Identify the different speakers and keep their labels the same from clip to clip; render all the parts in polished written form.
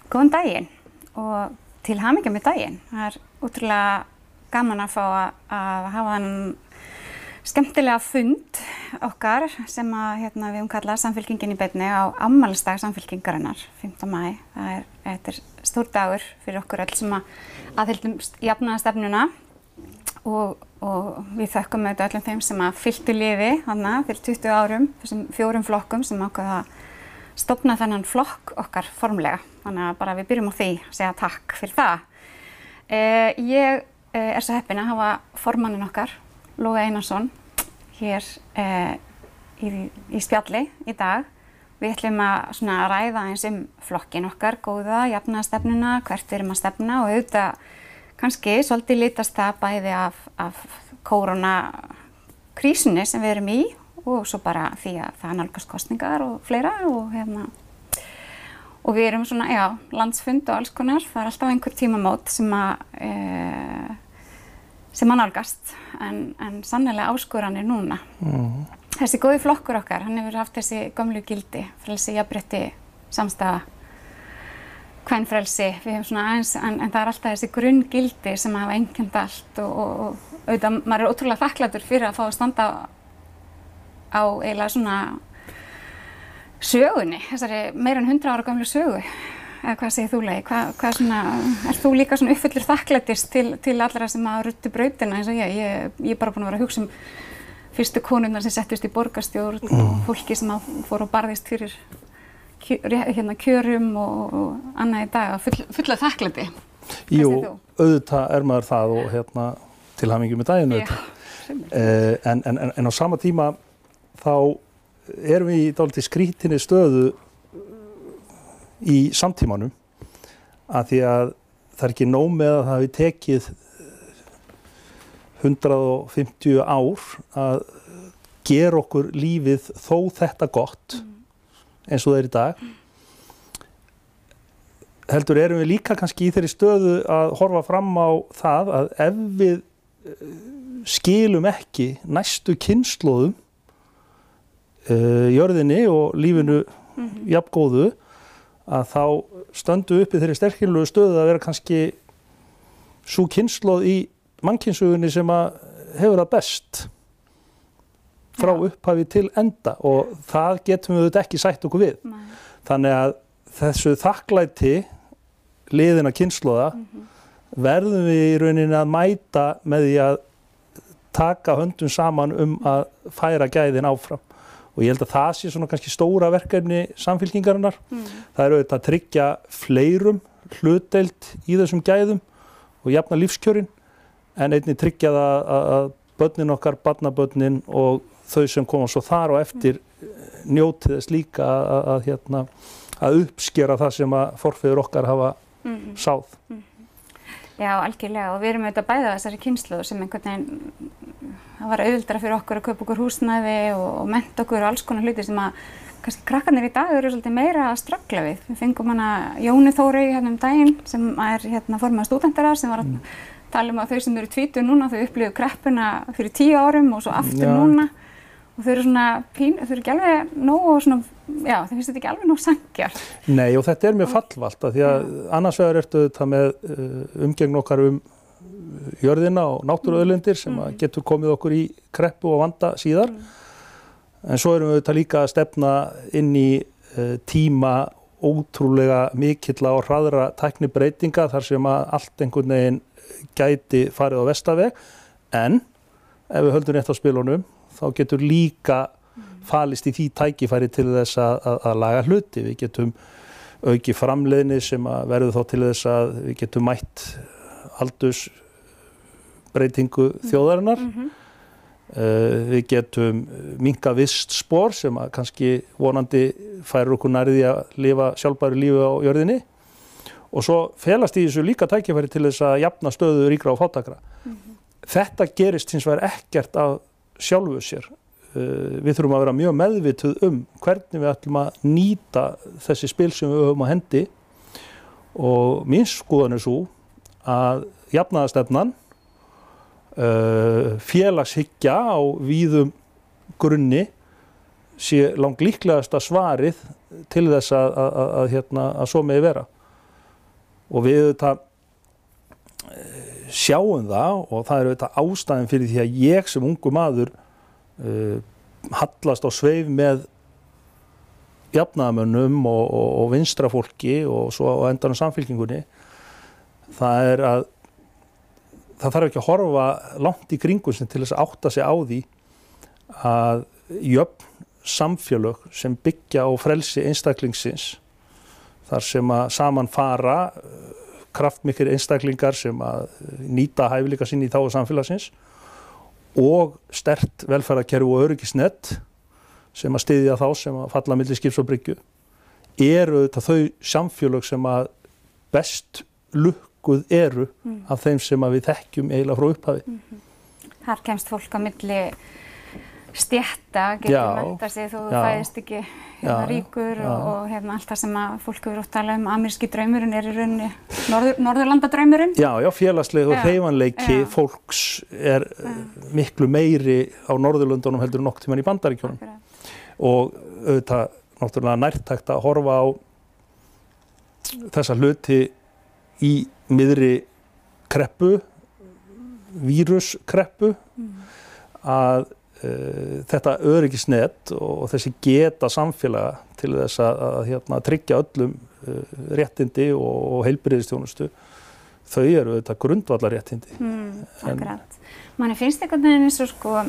Speaker 1: Góðan daginn og til hamingju með daginn. Það ótrúlega gaman að fá að hafa hann skemmtilega fund okkar sem að við kallað Samfylkingin í beinni á afmælisdag Samfylkingarinnar, 5. maí. Þetta er stór dagur fyrir okkur öll sem aðhyllum jafnaðarstefnuna og við þökkum auðvitað öllum þeim sem að fylgdu liði þarna fyrir 20 árum, þessum 4 flokkum sem ákveða að stofna þennan flokk okkar formlega. Þannig að bara við byrjum á því að segja takk fyrir það. Ég er svo heppin að hafa formanninn okkar, Loga Einarsson, hér í spjalli í dag. Við ætlum að ræða eins flokkinn okkar, góða, jafnaðarstefnuna, hvert við erum að stefna og auðvitað kannski svolítið litast það bæði af koronakrísunni sem við erum í og svo bara því að það nálgast kosningar og fleira og við erum landsfund og alls konar. Það er alltaf einhver tímamót sem að nálgast en sannarlega áskoranir núna. Þessi góði flokkur okkar, hann hefur haft þessi gömlu gildi, frelsi, jafnrétti, samstaða, kvenfrelsi, við hefum aðeins, en það er alltaf þessi grunngildi sem hafa einkennt allt og auðvitað, maður er ótrúlega þakklátur fyrir að fá að standa á eiginlega sögunni, þessari meira en 100 ára gömlu sögu. Eða hvað segir þú, Legi? Er þú líka uppfullur þakklætis til allra sem að ruddu brautina eins og ég? Ég er bara búin að vera að hugsa fyrstu konurnar sem settust í borgarstjórn og fólki sem fór og barðist fyrir kjörum og annað í dag, fulla þakklæti.
Speaker 2: Jú, auðvitað er maður það og til hamingju með daginn auðvitað. En á sama tíma þá erum við í dálítið skrítinni stöðu í samtímanum að því að það er ekki nóg með að það hafi tekið 150 ár að gera okkur lífið þó þetta gott eins og það er í dag. Heldur erum við líka kannski í þeirri stöðu að horfa fram á það að ef við skilum ekki næstu kynslóðum jörðinni og lífinu jafngóðu að þá stöndum við uppi þeirri sterkilegu stöðu að vera kannski sú kynslóð í mannkynssögunni sem að hefur það best frá upphafi til enda og það getum við ekki sætt okkur við. Þannig að þessu þakklæti liðinna kynslóða verðum við í rauninni að mæta með því að taka höndum saman að færa gæðin áfram. Og ég held að það sé kannski stóra verkefni Samfylkingarinnar. Það er auðvitað að tryggja fleirum hlutdeild í þessum gæðum og jafna lífskjörin en einnig tryggja það að börnin okkar, barnabörnin og þau sem koma svo þar og eftir njóti þess líka að uppskera það sem að forfeður okkar hafa sáð.
Speaker 1: Já, algjörlega og við erum auðvitað bæði á þessari kynslóð sem einhvern veginn, það var auðveldara fyrir okkur að kaupa okkur húsnæði og mennta okkur og alls konar hluti sem að kannski krakkarnir í dag eru svolítið meira að ströggla við. Við fengum Jónu Þórey daginn sem er formaður stúdentaráðs sem var að tala að þau sem eru tvítug núna, þau upplifðu kreppuna fyrir 10 árum og svo aftur núna og þau eru þau eru ekki alveg nóg og þau finnst þetta ekki alveg nóg sanngjarnt.
Speaker 2: Nei og þetta er mjög fallvalt því að annars vegar ertu þetta með umgengni okkar jörðina og náttúruauðlindir sem getur komið okkur í kreppu og vanda síðar. En svo erum við þetta líka að stefna inn í tíma ótrúlega mikilla og hraðra tæknibreytinga þar sem að allt einhvern veginn gæti farið á verstaveg en ef við höldum rétt á spilunum þá getur líka falist í því tækifæri til þess að laga hluti. Við getum aukið framleiðni sem verður þá til þess að við getum mætt aldursbreytingu þjóðarinnar. Við getum minnkað vistspor sem kannski vonandi færir okkur nærri því að lifa sjálfbæru lífi á jörðinni. Og svo felast í þessu líka tækifæri til þess að jafna stöðu ríkra og fátækra. Þetta gerist hins vegar ekkert af sjálfu sér. Við þurfum að vera mjög meðvituð hvernig við ætlum að nýta þessi spil sem við höfum á hendi og mín skoðun er sú að jafnaðarstefnan, félagshyggja á víðum grunni sé langlíklegasta svarið til þess að svo megi vera. og við auðvitað sjáum það og það auðvitað ástæðan fyrir því að ég sem ungu maður hallast á sveif með jafnaðarmönnum og vinstra fólki og svo á endanum Samfylkingunni, það að það þarf ekki að horfa langt í kringum sem til þess að átta sig á því að jöfn samfélög sem byggja á frelsi einstaklingsins, þar sem að saman fara kraftmiklir einstaklingar sem að nýta hæfileika sín í þágu samfélagsins og sterkt velferðarkerfi og öryggisnet sem að styðja þá sem að falla milli skips og bryggju, eru þetta þau samfélög sem að best lukkuð eru af þeim sem að við þekkjum eiginlega frá upphafi.
Speaker 1: Þar kemst fólk á milli stétta, getur mennta sig þú fæðist ekki ríkur og allt það sem að fólk hefur oft talað ameríski draumurinn í rauninni Norðurlandadraumurinn.
Speaker 2: Já, félagsleg og hreyfanleiki fólks miklu meiri á Norðurlöndunum heldur en nokkuð tímann í Bandaríkjunum. Og auðvitað náttúrulega nærtækt að horfa á þessa hluti í miðri kreppu, víruskreppu, að þetta öryggisnet og þessi geta samfélaga til þess að tryggja öllum réttindi og heilbrigðisþjónustu, þau eru þetta grundvallarréttindi.
Speaker 1: Akkurat. Manni finnst einhvern veginn eins og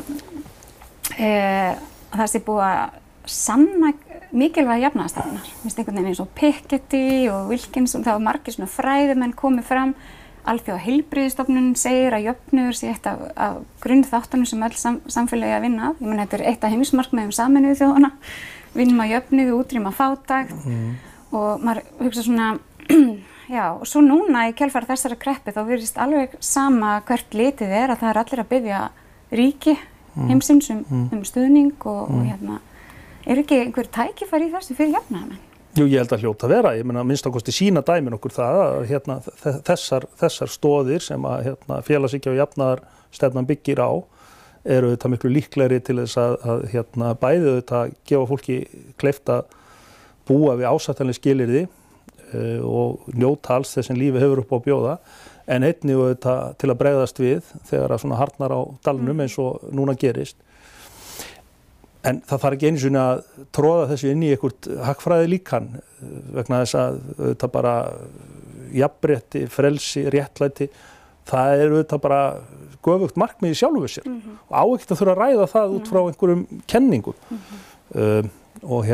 Speaker 1: það sé búið að sanna mikilvæga jafnaðarstefnunnar. Finnst einhvern veginn eins og Piketty og Wilkinson, það var margir svona fræðimenn komið fram. Alþjóða heilbrigðisstofnunin segir að jöfnuður sé eitt af grunnþáttunum sem öll samfélagi að vinna að. Ég meina, þetta eitt af heimsmarkmiðum Sameinuðu þjóðanna, vinnum að jöfnuði, útrýma fátækt og maður hugsa svona, og svo núna í kjölfar þessara kreppu þá virðist alveg sama hvert litið að það allir að biðja ríki heimsins um stuðning og ekki einhver tækifæri í þessu fyrir jafnaðarmenn?
Speaker 2: Jú, ég held að hljóta vera. Ég meina, minnst ákosti sína dæmin okkur það að þessar stoðir sem að félagshyggja og jafnaðarstefnan byggir á eru auðvitað miklu líklegri til þess að bæði auðvitað gefa fólki kleift að búa við ásættanleg skilyrði og njóta alls þess sem lífið hefur upp á að bjóða, en einnig auðvitað til að bregðast við þegar að svona harðnar á dalnum eins og núna gerist. En það þarf ekki einu sinni að tróða þessu inn í einhvert hagfræði líkan vegna þess að auðvitað bara jafnrétti, frelsi, réttlæti, það er auðvitað bara göfugt markmið í sjálfu sér og á ekkert að þurfa að ræða það út frá einhverjum kenningum. Og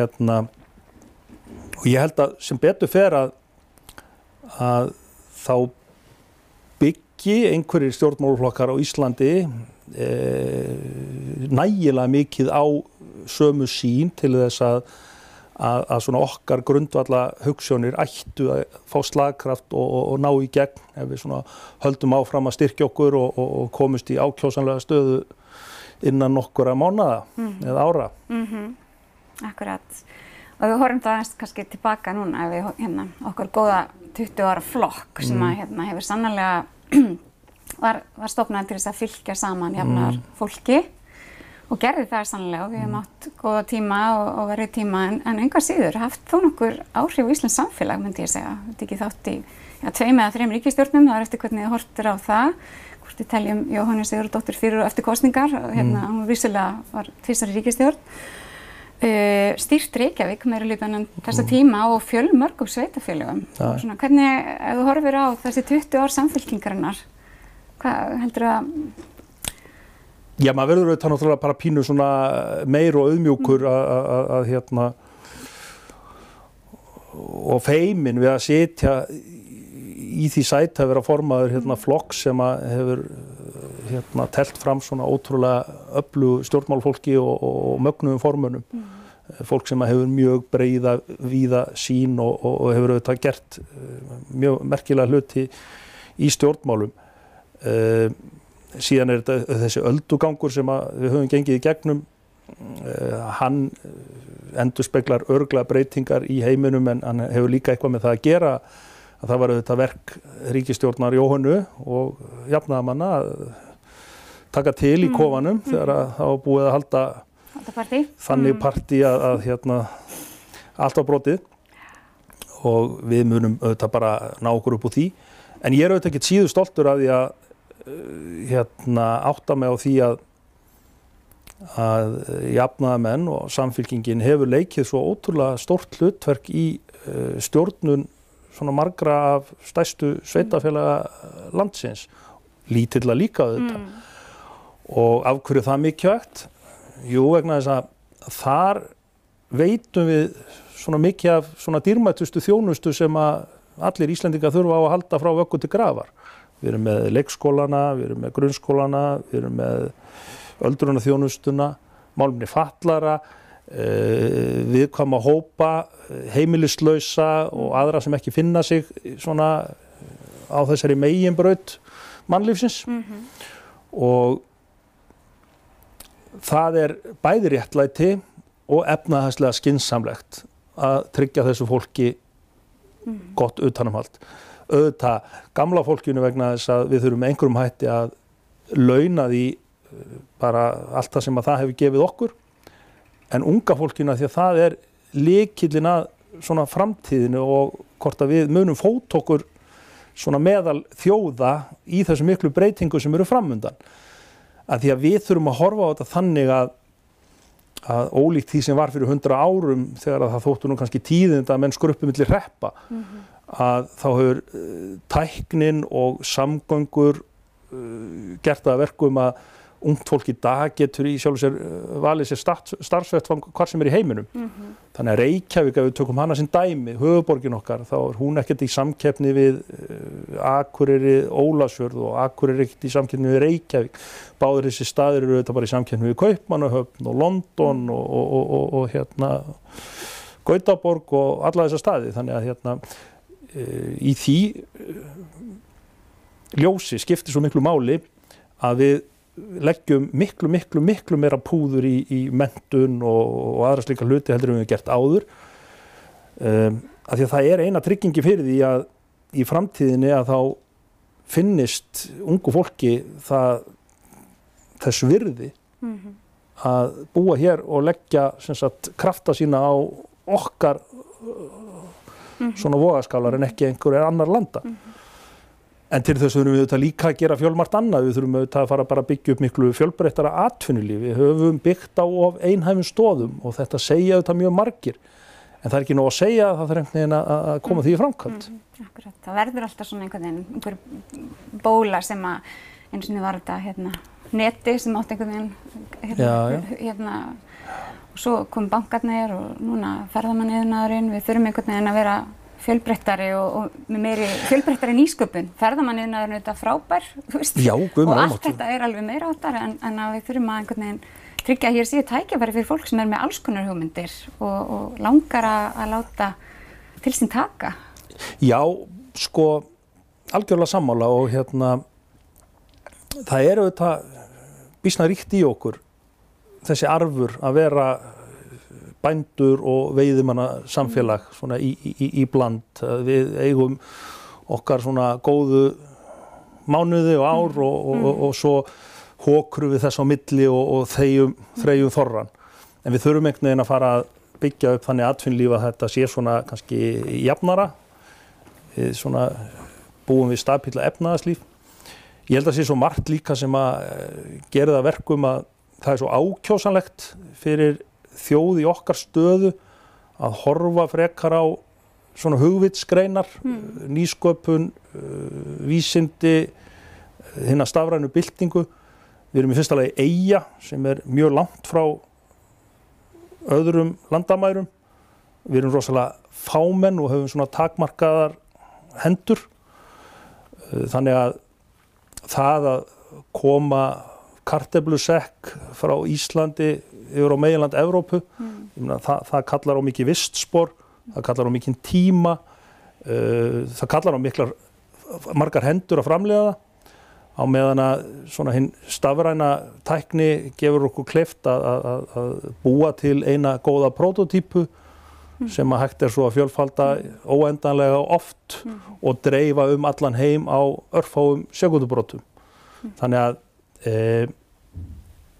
Speaker 2: ég held að sem betur fer að þá byggi einhverjir stjórnmálaflokkar á Íslandi nægilega mikið á sömu sýn til þess að svona okkar grundvalla hugsjónir ættu að fá slagkraft og ná í gegn ef við svona höldum áfram að styrkja okkur og komumst í ákjósanlega stöðu innan nokkura mánaða eða ára.
Speaker 1: Akkurat. Og við horfum það aðeins kannski tilbaka núna ef við okkar góða 20 ára flokk sem að hefur sannarlega var stofnaður til þess að fylkja saman jafnar fólki og gerði það sannlega og við hefum átt góða tíma og verið tíma en engar síður haft þó nokkur áhrif á Íslands samfélag myndi ég segja. Þetta ekki þátt í 2 eða 3 ríkisstjórnum, það eftir hvernig þið horftir á það. Hvort við teljum Jóhönnu Sigurðardóttur fyrir og eftir kosningar, hún vissulega var tvisvar í ríkisstjórn. Stýrt Reykjavík meirihlutann þessa tíma og fjölmörgum sveitarfélögum. Svona, hvernig, ef þú horfir á þessi 20 ár samfylkingarinnar, hvað heldur að?
Speaker 2: Já, maður verður auðvitað náttúrulega bara pínu svona meir og auðmjúkur og feimin við að sitja í því sæti að vera formaður flokk sem að hefur telt fram svona ótrúlega öflugu stjórnmálafólki og mögnuðum formönnum. Fólk sem að hefur mjög breiða, víða sýn og hefur auðvitað gert mjög merkilega hluti í stjórnmálum. Síðan er þetta þessi öldugangur sem við höfum gengið í gegnum, hann endurspeglar örugglega breytingar í heiminum en hann hefur líka eitthvað með það að gera að það var auðvitað verk ríkisstjórnar Jóhönnu og jafnaðarmanna að taka til í kofanum þegar það var búið að halda þannig partí að allt var brotið og við munum auðvitað bara ná okkur upp úr því. En ég auðvitað ekki síður stoltur af því að átta mig á því að jafnaðarmenn og Samfylkingin hefur leikið svo ótrúlega stórt hlutverk í stjórnun svona margra af stærstu sveitafélaga landsins, lítilla líka auðvitað. Og af hverju það mikilvægt? Jú, vegna þess að þar veitum við svona mikið af svona dýrmætustu þjónustu sem að allir Íslendingar þurfa á að halda frá vöggu til grafar. Við erum með leikskólana, við erum með grunnskólana, við erum með öldrunarþjónustuna, málefni fatlara, viðkvæma hópa, heimilislausa og aðra sem ekki finna sig svona á þessari meginbraut mannlífsins. Og það bæði réttlæti og efnahagslega skynsamlegt að tryggja þessu fólki gott utanumhald. Auðvitað gamla fólkinu vegna þess að við þurfum með einhverjum hætti að launa því bara allt það sem að það hefur gefið okkur, en unga fólkinu því að það lykillinn að svona framtíðinu og hvort að við munum fóta okkur svona meðal þjóða í þessu miklu breytingu sem eru framundan. Að því að við þurfum að horfa á þetta þannig að ólíkt því sem var fyrir 100 árum þegar það þóttu nú kannski tíðind að menn skruppu milli hreppa, að þá hefur tæknin og samgöngur gert það að verkum að ungt fólk í dag getur í sjálfu sér valið sér starfsvettvang hvar sem í heiminum. Þannig að Reykjavík, ef við tökum hana sem dæmi, höfuðborgin okkar, þá hún ekkert í samkeppni við Akureyri, Ólafsfjörð og Akureyri ekkert í samkeppni við Reykjavík. Báðir þessi staðir eru auðvitað bara í samkeppni við Kaupmannahöfn og London og Gautaborg og alla þessa staði. Þannig að í því ljósi skiptir svo miklu máli að við leggjum miklu meira púður í menntun og aðra slíka hluti heldur en við gert áður. Af því að það eina tryggingi fyrir því að í framtíðinni að þá finnist ungu fólki þess virði að búa hér og leggja sem sagt krafta sína á okkar svona vogaskálar en ekki einhverjar annar landa. En til þess þurfum við auðvitað líka að gera fjölmargt annað. Við þurfum auðvitað að fara bara að byggja upp miklu fjölbreyttara atvinnulíf. Við höfum byggt á of einhæfum stoðum og þetta segja auðvitað mjög margir. En það ekki nóg að segja að það þarf einhvern veginn að koma því í framkvæmd.
Speaker 1: Akkurat. Það verður alltaf svona einhver bóla sem að einu sinni var þetta neti sem átti einhvern veginn og svo kom bankarnir og núna ferðamanniðnaðurinn. Við þurfum einhvern veginn að vera fjölbreyttari og með meiri fjölbreyttari nýsköpun. Ferðamanniðnaðurinn auðvitað frábær, þú veist. Já, og allt þetta alveg meira áttar en að við þurfum að einhvern veginn tryggja að hér séu tækifæri fyrir fólk sem með alls konar hugmyndir og langar að láta til sín taka.
Speaker 2: Já, sko, algjörlega sammála og það auðvitað býsna ríkt í okkur þessi arfur að vera bændur og veiðimanna samfélag svona í bland. Við eigum okkar svona góðu mánuði og ár og svo hókrum við þess á milli og þreyjum þorran. En við þurfum einhvern veginn að fara að byggja upp þannig atvinnulíf að þetta sé svona kannski jafnara. Við svona búum við stabíla efnahagslíf. Ég held að sé svo margt líka sem að gera það verkum að það svo ákjósanlegt fyrir þjóð í okkar stöðu að horfa frekar á svona hugvitsgreinar, nýsköpun, vísindi, hina stafrænu byltingu. Við erum í fyrsta lagi eyja sem mjög langt frá öðrum landamærum. Við erum rosalega fámenn og höfum svona takmarkaðar hendur. Þannig að það að koma kartöflusekk frá Íslandi yfir á meginland Evrópu, það kallar á mikið vistspor, það kallar á mikinn tíma, það kallar á margar hendur að framleiða það, á meðan að svona hinn stafræna tækni gefur okkur kleift að búa til eina góða prótótípu sem að hægt svo að fjölfalda óendanlega oft og dreifa allan heim á örfáum sekúndubrotum. Þannig að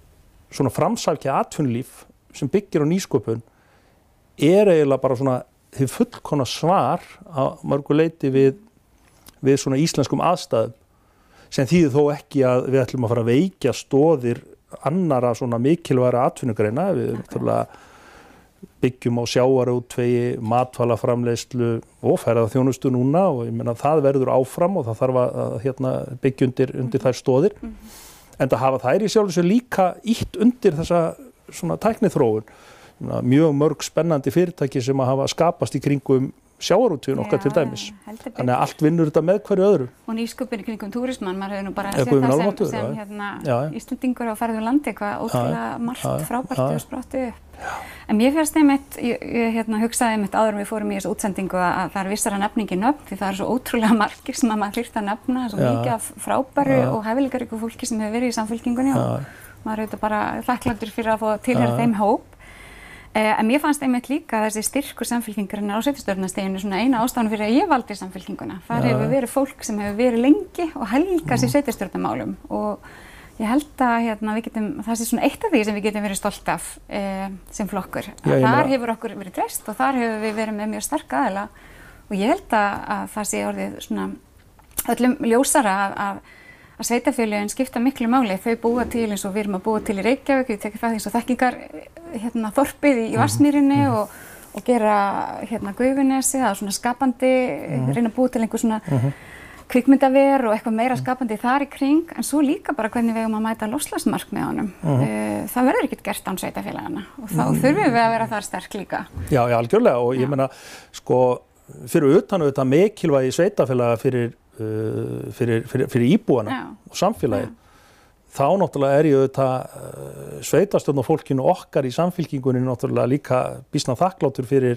Speaker 2: svona framsækja atvinnulíf sem byggir á nýsköpun eiginlega bara svona hið fullkomna svar á mörgu leyti við svona íslenskum aðstæðum sem þýðir þó ekki að við ætlum að fara að veikja stoðir annara svona mikilvægra atvinnugreina. Við náttúrulega byggjum á sjávarútvegi, matvælaframleiðslu og ferðaþjónustu núna og ég meina það verður áfram og það þarf að byggja undir þær stoðir. En það hafa þær í sjálfu sér líka ítt undir þessa svona tækniþróun. Mjög mörg spennandi fyrirtæki sem að hafa skapast í kringum sjávarútveginn okkar til dæmis. Þannig að allt vinnur þetta með hverju öðru.
Speaker 1: Og nýsköpun í kringum túrismann, maður hefur nú bara séð það sem Íslendingur á ferð um landi, eitthvað ótrúlega margt frábært og sprottið upp. En mér finnst einmitt, ég hugsaði einmitt áður en við fórum í þessu útsendingu að það vissara nefningi nöfn því það svo ótrúlega margir sem að maður þyrfti að nefna, svo mikið af frábæru og hæfileikaríku fólki sem hefur verið í Samfylkingunni og maður auðvitað bara þakklátur fyrir að fá tilheyra þeim hóp. En mér fannst einmitt líka þessi styrkur Samfylkingarinnar á sveitarstjórnarstiginu svona eina ástæðan fyrir að ég valdi Samfylkinguna. Þar hefur verið fólk sem hefur verið lengi og helgað sér sveitarstjórnarmálum og ég held að það sé svona eitt af því sem við getum verið stolt af sem flokkur. Þar hefur okkur verið treyst og þar hefur við verið með mjög sterk aðila og ég held að það sé orðið svona öllum ljósara að sveitarfélögin skipta miklu máli. Þau búa til eins og við erum að búa til í Reykjavík, við tekjum það eins og þekkingar þorpið í Vatnsmýrinni og gera Gufunesi, það er svona skapandi, reyna að búa til einhver svona kvikmyndaver og eitthvað meira skapandi þar í kring, en svo líka bara hvernig við eigum að mæta loftslagsmarkmiðunum. Það verður ekkert gert án sveitarfélaganna og þá þurfum við að vera þar sterk líka.
Speaker 2: Já, algjörlega og ég meina, sko, fyrir utan auðvitað mikilvægi sveitarfélaga fyrir íbúana og samfélagi. Þá náttúrulega ég auðvitað sveitarstjórnarfólkinu okkar í Samfylkingunni náttúrulega líka býsna þakklátur fyrir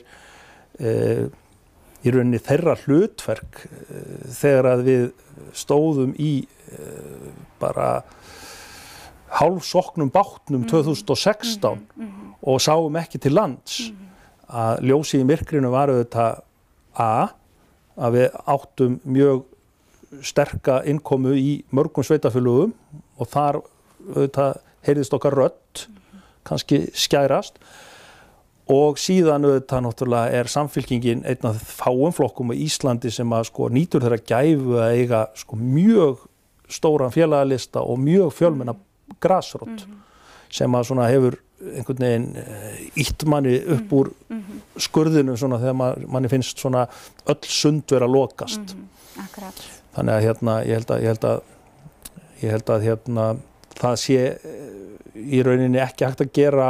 Speaker 2: í rauninni þeirra hlutverk þegar að við stóðum í bara hálfsoknum bátnum 2016 og sáum ekki til lands að ljósið í myrkrinu var auðvitað að við áttum mjög sterka innkomu í mörgum sveitarfélögum og þar auðvitað heyrðist okkar rödd kannski skærast og síðan auðvitað náttúrulega Samfylkingin einn af fáum flokkum á Íslandi sem að sko nýtur þeirra gæfu að eiga sko mjög stóran félagalista og mjög fjölmenna grasrót sem að svona hefur einhvern veginn ítt manni upp úr skurðinu svona þegar manni finnst svona öll sund vera lokast.
Speaker 1: Akkurat.
Speaker 2: Þannig að ég held að það sé í rauninni ekki hægt að gera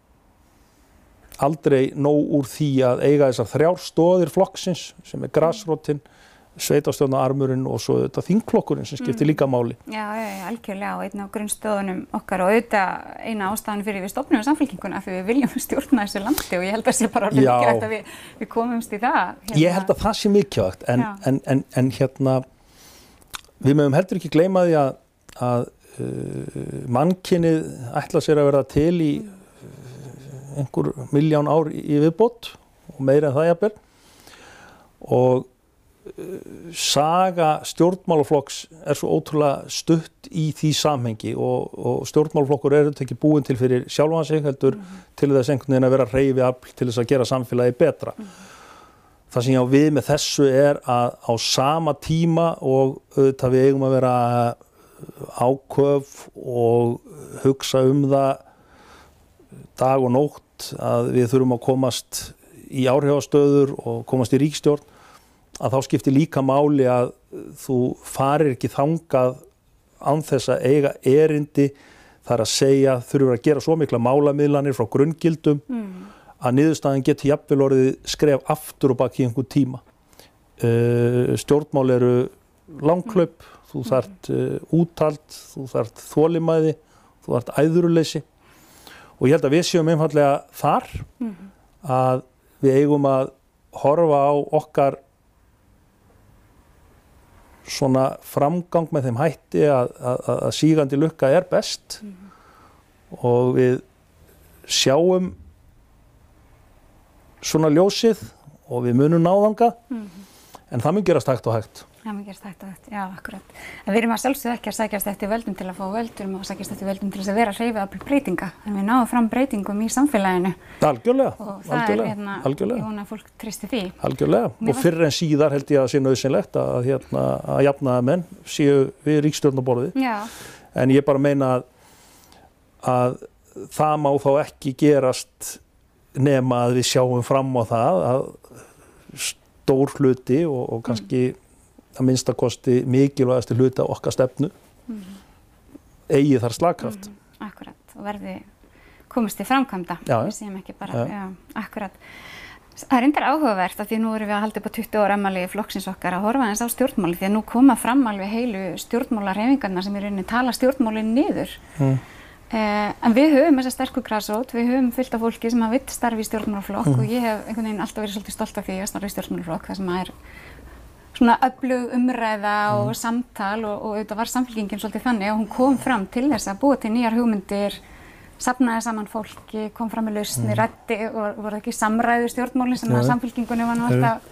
Speaker 2: aldrei nóg úr því að eiga þessar þrjár stoðir flokksins sem grasrótin, sveitarstjórnararmurinn og svo þetta þingflokkurinn sem skiptir líka máli.
Speaker 1: Já, algjörlega og einn af grunnstöðunum okkar og auðvitað eina ástæðan fyrir við stofnum Samfylkinguna af því við viljum stjórna þessu landi og ég held að sé bara mikilvægt að við komumst í það.
Speaker 2: Ég held að það sé mikilvægt en við mögum heldur ekki gleyma því að mannkynið ætla sér að verða til í einhver 1.000.000 ár í viðbót og meira en það jafnvel og saga stjórnmálaflokks svo ótrúlega stutt í því samhengi og stjórnmálaflokkur þetta ekki búin til fyrir sjálfan sig heldur til þess einhvern veginn að vera hreyfiafl til þess að gera samfélagi betra. Það sem ég á við með þessu að á sama tíma og auðvitað við eigum að vera áköf og hugsa það dag og nótt að við þurfum að komast í áhrifastöður og komast í ríkisstjórn að þá skiptir líka máli að þú farir ekki þangað án þess að eiga erindi þar að segja þurfum að gera svo mikla málamiðlanir frá grunngildum að niðurstaðan geti jafnvel orðið skref aftur og bak í einhvern tíma. Stjórnmál eru langhlaup, þú þarft úthald, þú þarft þolinmæði, þú þarft æðruleysi og ég held að við séum einfaldlega þar að við eigum að horfa á okkar svona framgang með þeim hætti að sígandi lukka best og við sjáum svona ljósið og við munum ná þangað en það mun gerast hægt og hægt.
Speaker 1: Það mun gerast hægt og hægt, já, akkurat. En við erum að sjálfsögðu ekki að sækjast eftir völdum til að fá völdum og sækjast eftir völdum til þess að vera hreyfiafl breytinga. En við náum fram breytingum í samfélaginu.
Speaker 2: Algjörlega,
Speaker 1: og það
Speaker 2: algjörlega, algjörlega.
Speaker 1: Ég vona að fólk treysti því.
Speaker 2: Algjörlega, og fyrr en síðar held ég að sé nauðsynlegt að jafnaðarmenn séu við ríkisstjórnarborðið.
Speaker 1: Já.
Speaker 2: En ég bara meina að það má þá ekki gerast nema að við sjáum fram á það að stór hluti og kannski að minnstakosti mikilvægasti hluti okkar stefnu eigi þar slagkraft.
Speaker 1: Akkurat, og verði komist til framkvæmda. Við séum ekki bara, já, akkurat. Það er reyndar áhugavert að því nú erum við að halda upp á 20 ára afmæli flokksins okkar að horfa aðeins á stjórnmáli því að nú koma fram alveg heilu stjórnmálahreyfingarnar sem í rauninni tala stjórnmálin niður. En við höfum þessa sterku grasrót, við höfum fullt af fólki sem vill starfa í stjórnmálaflokk og ég hef einhvern veginn alltaf verið svolítið stolt af því að starfa í stjórnmálaflokk þar sem er svona öflug umræða og samtal og auðvitað var Samfylkingin svolítið þannig að hún kom fram til þess að búa til nýjar hugmyndir, safnaði saman fólki, kom fram með lausnir, ræddi og voru ekki samræðu stjórnmálin sem að Samfylkingunni var nú alltaf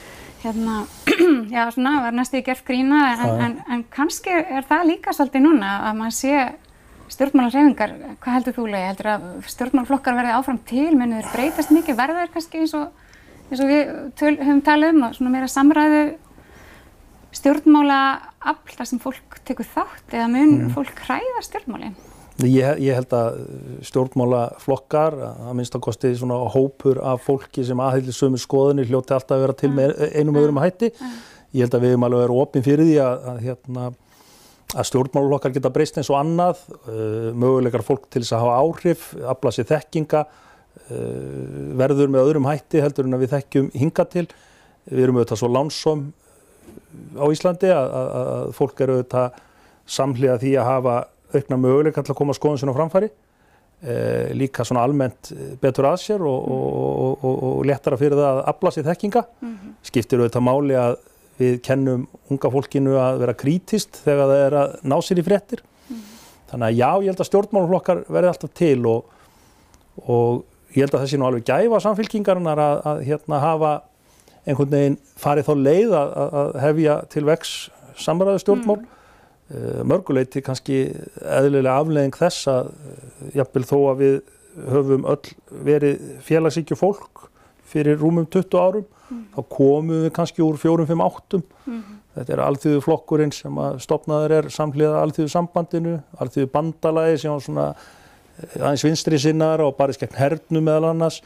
Speaker 1: já, svona var næstu gert grína en kannski er það líka svolítið núna að maður sé stjórnmálahreyfingar, hvað heldur þú Lea? Heldur að stjórnmálaflokkar verði áfram til, munu þeir breytast mikið, verða þeir kannski eins og við höfum talað og svona meira samræðu stjórnmálaafl þar sem fólk tekur þátt eða mun fólk hræða stjórnmálin?
Speaker 2: Ég held að stjórnmálaflokkar, að minnstakosti svona hópur af fólki sem aðhyllist sömu skoðanir hljóti alltaf að vera til með einum öðrum hætti. Ég held að við höfum alveg verið opin fyrir því að stjórnmálaflokkar geta breyst eins og annað, möguleikar fólk til þess að hafa áhrif, afla sér þekkinga, verður með öðrum hætti heldur en að við þekkjum hingað til. Við erum auðvitað svo lánsöm á Íslandi að fólk eru auðvitað samhliða því að hafa aukna möguleika til að koma skoðun sinni á framfæri, líka svona almennt betur að sér og léttara fyrir það að afla sér þekkinga. Skiptir auðvitað máli að við kennum unga fólkinu að vera krítískt þegar það að ná sér í fréttir. Þannig að já, ég held að stjórnmálaflokkar verði alltaf til og ég held að það sé nú alveg gæfa Samfylkingarinnar að hafa einhvern veginn farið þá leið að hefja til vegs samræðustjórnmál. Mörguleyti kannski eðlilega afleiðing þess að jafnvel þó að við höfum öll verið félagshyggju fólk fyrir rúmum 20 árum, þá komum við kannski úr 4, 5, 8. Þetta alþýðuflokkurinn sem stofnaður samhliða alþýðusambandinu, alþýðubandalagi sem var svona aðeins vinstri sinnar og barist gegn hernum meðal annars.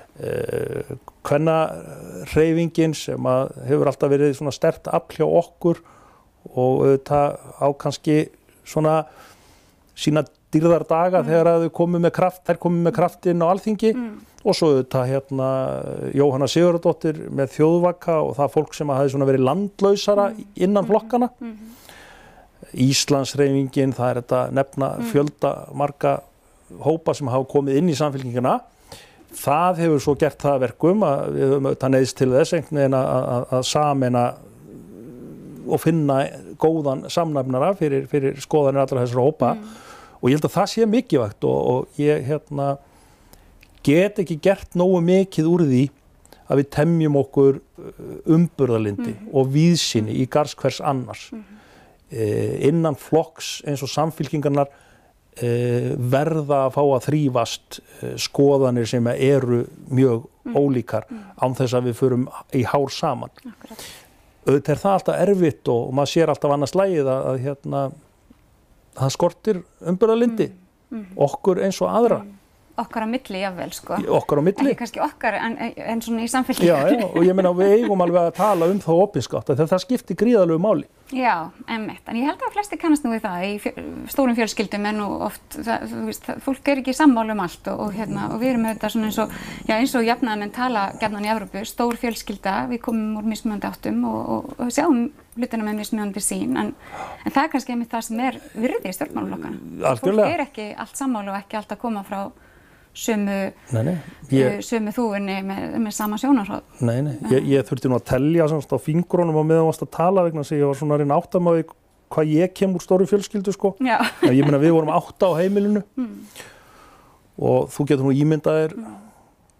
Speaker 2: Kvennahreyfingin sem hefur alltaf verið svona sterkt afl hjá okkur og auðvitað á kannski svona sína dýrðardaga þegar þau komu með kraft, þær komu með kraftinn á Alþingi og svo auðvitað Jóhanna Sigurðardóttir með þjóðvaka og það fólk sem hafði svona verið landlausara innan flokkana. Íslandshreyfingin, það þetta nefna fjölda marga hópa sem hafa komið inn í Samfylkinguna. Það hefur svo gert það verkum að við höfum auðvitað neyðst til þess einhvern veginn að sameina og finna góðan samnefnara fyrir skoðanir allra þessara hópa. Og ég held að það sé mikilvægt og ég get ekki gert nógu mikið úr því að við temjum okkur umburðarlyndi og víðsýni í garð hvers annars. Innan flokks eins og Samfylkingarnar verða að fá að þrífast skoðanir sem eru mjög ólíkar án þess að við förum í hár saman. Auðvitað það alltaf erfitt og maður sér alltaf annars lagið að það skortir umburðarlyndi, okkur eins og aðra.
Speaker 1: Okkar á milli, jafnvel, sko.
Speaker 2: Okkar á milli.
Speaker 1: Ekki kannski okkar, en svona í Samfylkingunni.
Speaker 2: Já, og ég meina við eigum alveg að tala þá opinskátt, þegar það skiptir gríðarlegu máli.
Speaker 1: Já, einmitt. En ég held að flestir kannast nú við það. Í stórum fjölskyldum er nú oft, fólk ekki sammála allt og við erum auðvitað svona eins og jafnaðarmenn tala gjarnan í Evrópu, stór fjölskylda, við komum úr mismunandi áttum og sjáum hlutina með mismunandi sýn, en það er kannski einmitt það sem er virði í stjórnmálaflokkana.
Speaker 2: Algjörlega.
Speaker 1: Fólk ekki allt sammála og ekki allt að koma frá sömu þúfunni með sama sjónarhorn.
Speaker 2: Nei, ég þurfti nú að telja á fingrunum á meðan varst að tala vegna þess að ég var svona að reyna að átta mig á hvað ég kem úr stóru fjölskyldu, sko. Já. Ég meina við vorum 8 á heimilinu og þú getur nú ímyndaðir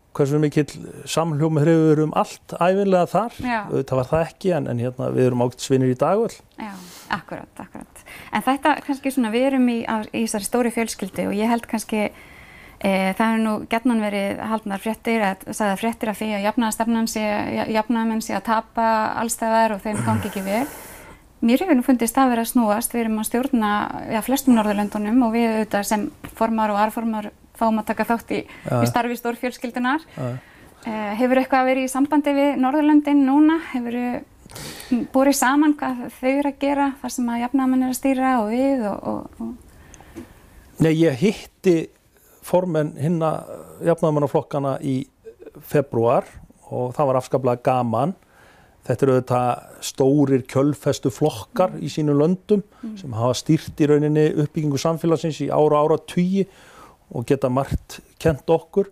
Speaker 2: hversu mikill samhljómur hefur allt ævinlega þar. Það var það ekki, en hérna, við erum ágætisvinir í dag öll.
Speaker 1: Já, akkurat. En þetta kannski svona, við erum í þessari stóri fjölskyldu og ég held kannski það hefur nú gjarnan verið haldnar fréttir af því að jafnaðarmenn sé að tapa allstaðar og þeim gangi ekki vel. Mér hefur nú fundist það verið að snúast, við erum að stjórna flestum Norðurlöndunum og við auðvitað sem formar og varaformar fáum að taka þátt í starfi stórfjölskyldunar. Hefur eitthvað verið í sambandi við Norðurlöndin núna? Hefur borið saman hvað þau eru að gera, þar sem að jafnaðarmenn eru að stýra og við og...
Speaker 2: Nei, ég hitti formenn hinna jafnaðarmannaflokkana í febrúar og það var afskaplega gaman. Þetta eru auðvitað stórir kjölfestu flokkar í sínum löndum sem hafa stýrt í rauninni uppbyggingu samfélagsins í áratugi og geta margt kennt okkur.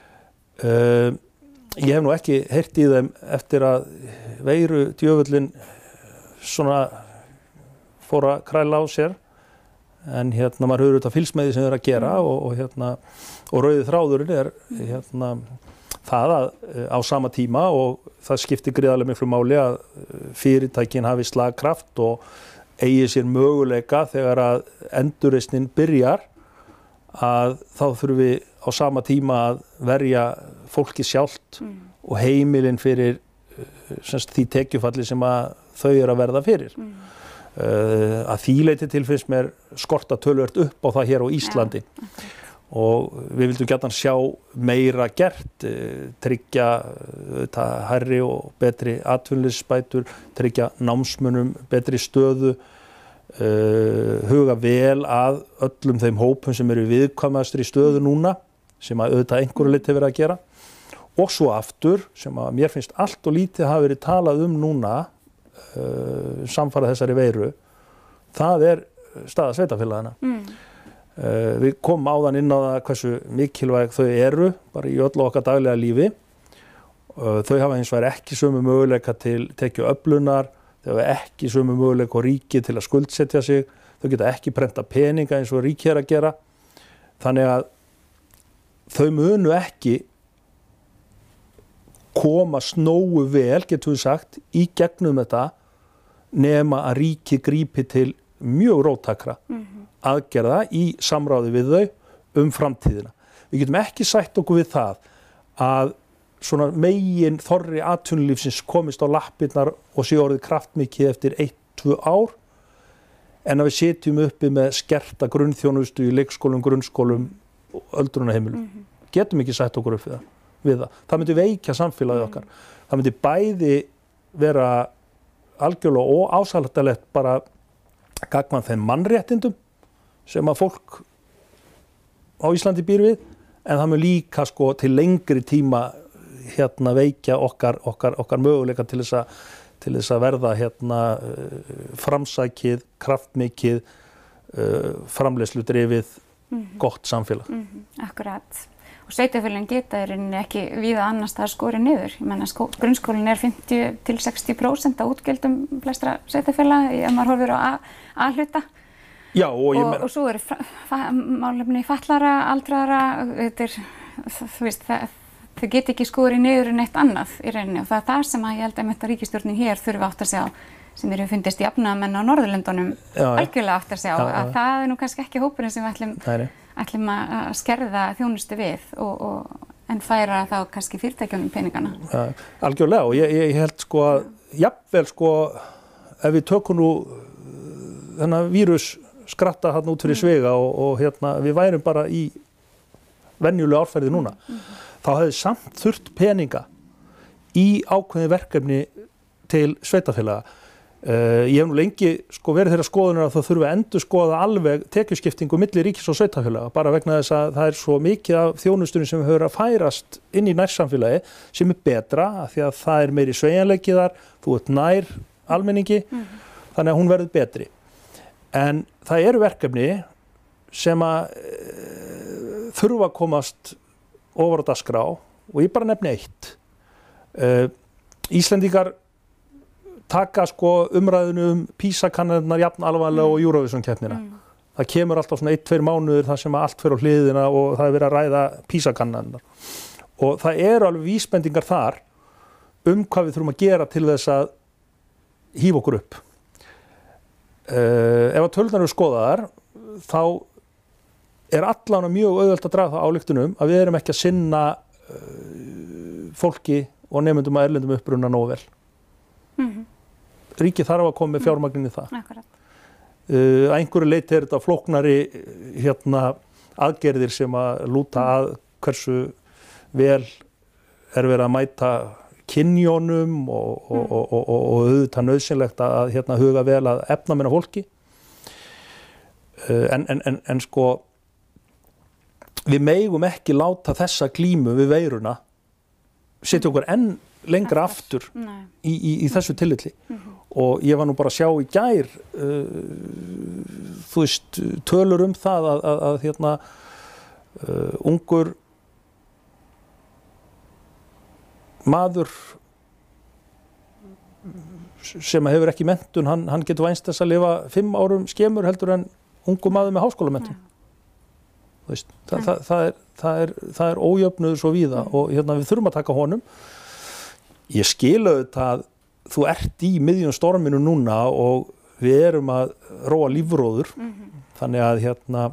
Speaker 2: Ég hef nú ekki heyrt í þeim eftir að veiru djöfullinn svona fór að kræla á sér, en hérna maður hefur auðvitað fylgst með því sem þeir eru að gera og rauði þráðurinn hérna það að á sama tíma, og það skiptir gríðarlega miklu máli að fyrirtækin hafi slagkraft og eigi sér möguleika þegar að endurreisnin byrjar, að þá þurfum við á sama tíma að verja fólki sjálft og heimilin fyrir því tekjufalli sem að þau eru að verða fyrir. Að því leyti til finnst mér skorta töluvert upp á það hér á Íslandi. Og við vildum gjarnan sjá meira gert, tryggja hærri og betri atvinnuleysisbætur, tryggja námsmönnum betri stöðu, huga vel að öllum þeim hópum sem eru viðkvæmastir í stöðu núna, sem að auðvitað einhverju leyti verið að gera. Og svo aftur, sem að mér finnst allt og lítið hafa verið talað núna, samfara þessari veiru, það staða sveitarfélagana. Við komum áðan inn á það hversu mikilvæg þau eru, bara í öllu okkar daglega lífi. Þau hafa hins vegar ekki sömu möguleika til tekjuöflunar, þau hafa ekki sömu möguleika á ríki til að skuldsetja sig, þau geta ekki prenta peninga eins og ríki að gera. Þannig að þau munu ekki koma snóu vel, getum við sagt, í gegnum þetta, nema að ríki grípi til mjög róttækra aðgerða í samráði við þau framtíðina. Við getum ekki sætt okkur við það að svona megin þorri atvinnulífsins komist á lappirnar og sé orðið kraftmikið eftir 1-2 ár, en að við sitjum uppi með skerta grunnþjónustu í leikskólum, grunnskólum og öldrunarheimilum. Getum ekki sætt okkur upp við það. Það myndi veikja samfélagið okkar. Það myndi bæði vera algjörlega og ásættanlegt bara gagn þeim mannréttindum sem að fólk á Íslandi býr við, en það mun líka til lengri tíma veikja okkar möguleika til þess að verða framsækið, kraftmikið, framleiðsludrifið, gott samfélag.
Speaker 1: Akkurat. Og sveitarfélögin geta ekki víða annars það skorið niður. Ég meina grunnskólinn 50-60% af útgjöldum flestra sveitarfélaga, ef maður horfir á A-hluta.
Speaker 2: Já, og
Speaker 1: svo eru málefni fatlara, aldraðra, þau geta ekki skorið niður en eitt annað í rauninni, og það er það sem að ég held að ríkisstjórnin hér þurfi átt að sjá, sem eru fundist jafnaðarmenn á Norðurlöndunum algjörlega átt að sjá, að það er nú kannski ekki hópurinn sem við ætlum að skerða þjónustu við en færa þá kannski fyrirtækjunum peningana.
Speaker 2: Algjörlega, og ég held að jafnvel ef við tökum nú þennan vírus skratta hann út fyrir svega og við værum bara í venjulega árferði núna, þá hefði samt þurft peninga í ákveðin verkefni til sveitarfélaga. Ég hef nú lengi verið þeirra skoðunar að það þurfi að endurskoða alveg tekjuskiptingu milli ríkis og sveitarfélaga, bara vegna þess að það er svo mikið af þjónustunni sem hefur að færast inn í nærsamfélagi sem betra, af því að það er meiri sveigjanleiki þar, þú ert nær almenningi, þannig að hún verður betri. En það eru verkefni sem að þurfa að komast ofar á dagskrá, og ég bara nefni eitt. Íslendingar taka umræðinu PISA-kannanirnar jafn alvarlega og Eurovision-keppnina. Það kemur alltaf 1-2 mánuðir þar sem allt fer á hliðina og það er verið að ræða PISA-kannanirnar. og það eru alveg vísbendingar þar hvað við þurfum að gera til þess að hífa okkur upp. Ef að tölurnar eru skoðaðar, þá allan mjög auðvelt að draga það ályktunum að við erum ekki að sinna fólki og nemendum að erlendum uppruna nógu vel. Ríkið þarf að koma með fjármagn í það.
Speaker 1: Akkurat.
Speaker 2: Að einhverju leyti þetta flóknari aðgerðir sem að lúta að hversu vel verið að mæta kynjónum og auðvitað nauðsynlegt að huga vel að efnaminna fólki. En sko, við megum ekki láta þessa glímu við veiruna setja okkur enn lengra aftur í þessu tilliti. Og ég var nú bara að sjá í gær, þú veist, tölur það að ungur maður sem hefur ekki menntun, hann getur vænst þess að lifa 5 árum skemur heldur en ungur maður með háskólamenntun. Þú veist, það er ójöfnuður svo víða og við þurfum að taka honum. Ég skil auðvitað að þú ert í miðjum storminu núna og við erum að róa lífróður, þannig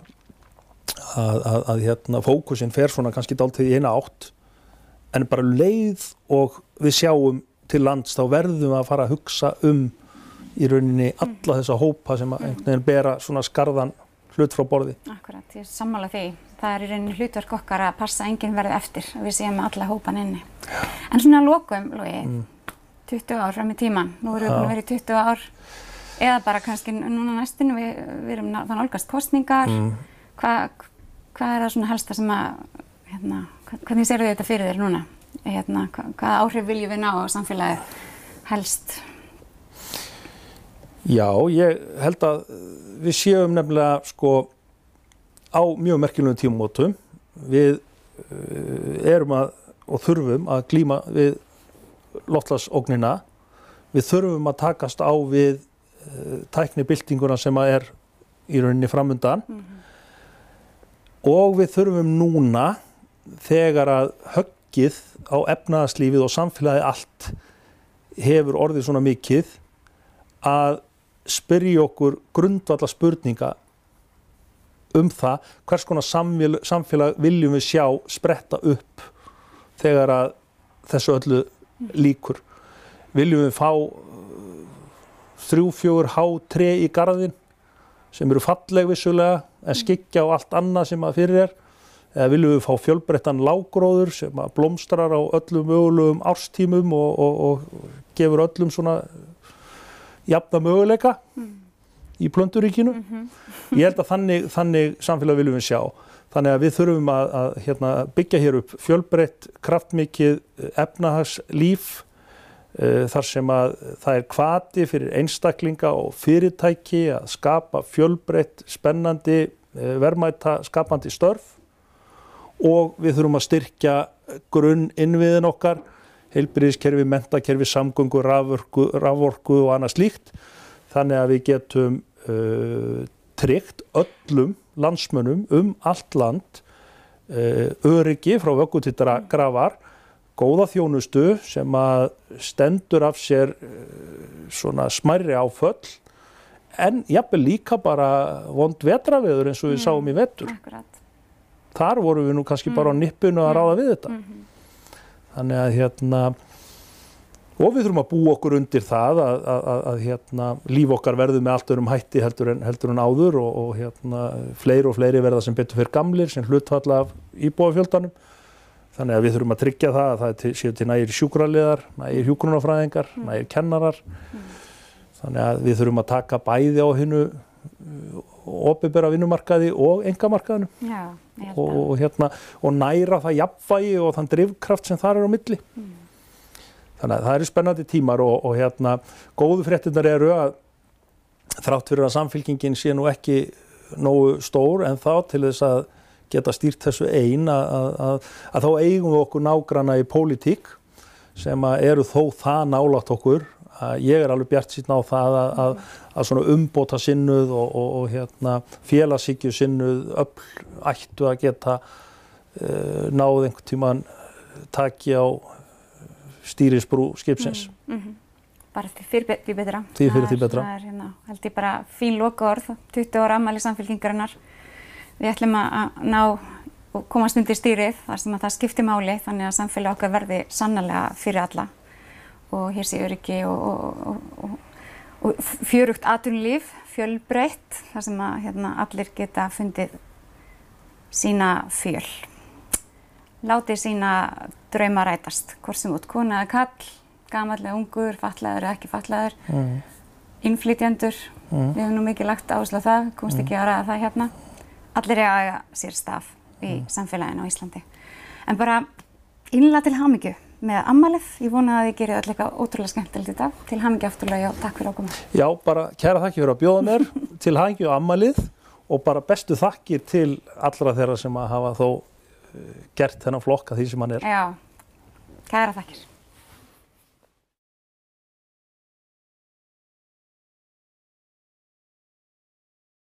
Speaker 2: að fókusinn fer svona kannski dálítið í eina átt, en bara leið og við sjáum til lands þá verðum við að fara að hugsa í rauninni alla þessa hópa sem að einhvern veginn bera svona skarðan hlut frá borði.
Speaker 1: Akkurat, ég sammála því. Það í rauninni hlutverk okkar að passa að enginn verði eftir, að við séum með alla hópan inni. En svona að lokum, Logi, 20 ár fram í tíman, nú erum við búin að vera í 20 ár, eða bara kannski núna næstinu, við erum það nálgast kosningar, hvað það svona helsta sem að, hvernig sérðu þetta fyrir þér núna? Hvaða áhrif viljum við ná á samfélagið helst?
Speaker 2: Já, ég held að við séum nefnilega sko á mjög merkilegum tímamótum. Við erum og þurfum að glíma við loftslagsógnina. Við þurfum að takast á við tæknibyltinguna sem er í rauninni framundan. Og við þurfum núna, þegar að höggið á efnahagslífið og samfélagið allt hefur orðið svona mikið, að spyrja okkur grundvallar spurninga það hvers konar samfélag viljum við sjá spretta upp þegar að þessu öllu líkur. Viljum við fá 3-4 há tré í garðinn sem eru falleg vissulega en skyggja á allt annað sem að fyrir eða viljum við fá fjölbreyttan lággróður sem að blómstrar á öllum mögulegum árstímum og gefur öllum svona jafna möguleika í plönturíkinu. Ég held að þannig samfélag viljum við sjá. Þannig að við þurfum að byggja hér upp fjölbreytt, kraftmikið efnahagslíf þar sem að það er hvati fyrir einstaklinga og fyrirtæki að skapa fjölbreytt, spennandi, verðmæta skapandi störf og við þurfum að styrkja grunninnviðin okkar, heilbrigðiskerfi, menntakerfi, samgöngu, raforku og annað slíkt, þannig að við getum tryggt öllum landsmönnum allt land öryggi frá vöggu til grafar, góða þjónustu sem að stendur af sér svona smærri áföll, en jafnvel líka bara vond vetraveður eins og við sáum í vetur.
Speaker 1: Akkurat.
Speaker 2: Þar vorum við nú kannski bara á nippinu að ráða við þetta. Þannig að og við þurfum að búa okkur undir það að líf okkar verður með allt öðrum hætti heldur en áður og fleiri verða sem betur fyrir gamlir sem hlutfall af íbúafjöldanum. Þannig að við þurfum að tryggja það að það séu til nægir sjúkraliðar, nægir hjúkrunarfræðingar, nægir kennarar. Þannig að við þurfum að taka bæði á hinu opinbera vinnumarkaði og einkamarkaðinu. Já, ég held það. Og næra það jafnvægi og þann drifkraft sem þar er á milli. Þannig að það eru spennandi tímar og góðu fréttirnar eru að þrátt fyrir að samfylkingin sé nú ekki nógu stór en þá til þess að geta stýrt þessu að þá eigum við okkur nágranna í pólitík sem eru þó það nálægt okkur. Ég er alveg bjartsýnn á það að svona umbóta sinnuð og félagshyggju sinnuð öfl ættu að geta náð einhvern tímann taki á stýrisbrú skipsins.
Speaker 1: Bara því betra.
Speaker 2: Því fyrir því betra.
Speaker 1: Það hérna, held ég bara fín lokaorð, 20 ára afmæli Samfylkingarinnar. Við ætlum að ná og komast undir stýrið þar sem að það skiptir máli þannig að samfélag okkar verði sannarlega fyrir alla og hér sé öryggi og fjörugt atvinnulíf, fjölbreytt þar sem að hérna, allir geta fundið sína fjöl. Látið sína drauma rætast, hvort sem út kona eða kall, gamall eða ungur, fatlaður eða ekki fatlaður, innflytjendur, við hefum nú mikið lagt áherslu á það, komst ekki að ræða það hérna. Allir eiga sér stað í samfélaginu á Íslandi. En bara innlega til hamingju með afmælið. Ég vona að þið gerið öll eitthvað ótrúlega skemmtilegt í dag. Til hamingju afturlega og takk fyrir að koma.
Speaker 2: Já, bara kæra þakkir fyrir að bjóða mér til hamingju á afmælið og bara bestu þakkir til allra þeirra sem að hafa þó gert þennan flokk að því sem hann er.
Speaker 1: Já, kæra þakkir.